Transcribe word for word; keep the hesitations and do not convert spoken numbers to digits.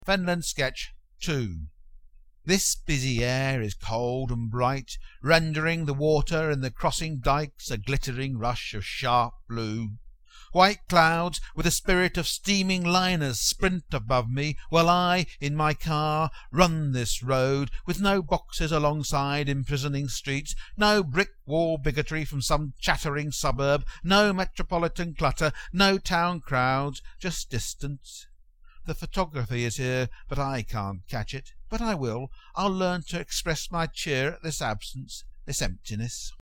Fenland Sketch two. This busy air is cold and bright, rendering the water in the crossing dykes a glittering rush of sharp blue. White clouds with the spirit of steaming liners sprint above me, while I, in my car, run this road, with no boxes alongside imprisoning streets, no brick wall bigotry from some chattering suburb, no metropolitan clutter, no town crowds, just distance. The photography is here, but I can't catch it. But I will. I'll learn to express my cheer at this absence, this emptiness.